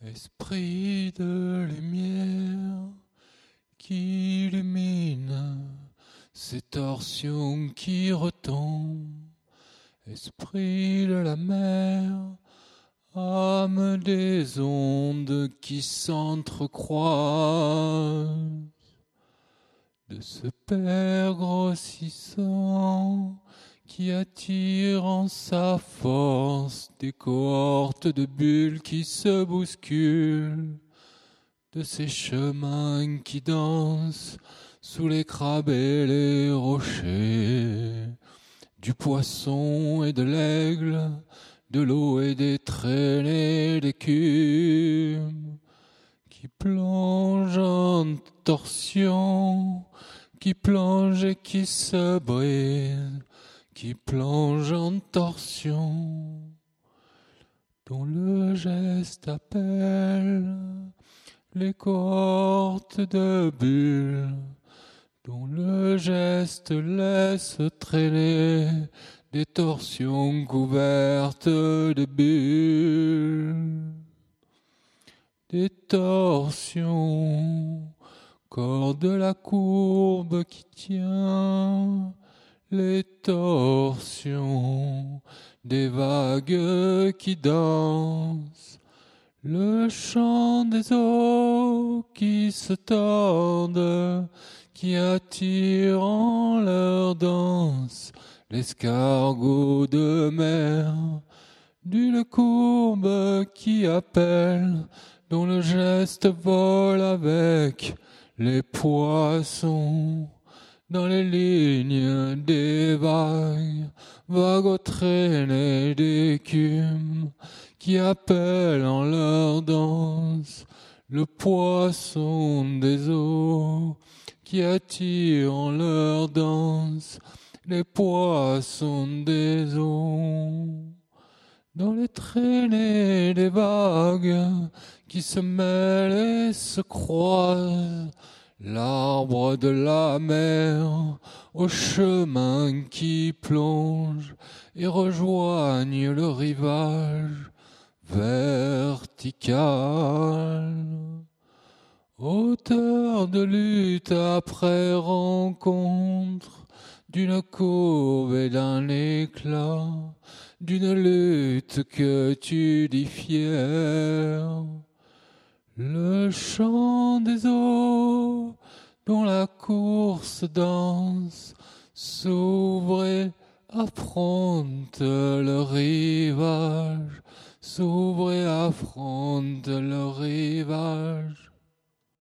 Esprit de lumière qui illumine ces torsions qui retombent, esprit de la mer, âme des ondes qui s'entrecroisent, de ce Père grossissant qui attire en sa force des cohortes de bulles qui se bousculent, de ces chemins qui dansent sous les crabes et les rochers, du poisson et de l'aigle, de l'eau et des traînées d'écume, qui plongent en torsion, qui plongent et qui se brisent, qui plonge en torsion, dont le geste appelle les cohortes de bulles, dont le geste laisse traîner des torsions couvertes de bulles, des torsions, corps de la courbe qui tient, les torsions des vagues qui dansent, le chant des eaux qui se tordent, qui attirent en leur danse l'escargot de mer, d'une courbe qui appelle, dont le geste vole avec les poissons. Dans les lignes des vagues, vagues aux traînées d'écume, qui appellent en leur danse le poisson des eaux, qui attire en leur danse les poissons des eaux. Dans les traînées des vagues qui se mêlent et se croisent, l'arbre de la mer au chemin qui plonge et rejoigne le rivage vertical. Auteur de lutte après rencontre, d'une courbe et d'un éclat, d'une lutte que tu dis fière. Le chant des eaux dont la course danse s'ouvre et affronte le rivage, s'ouvre et affronte le rivage.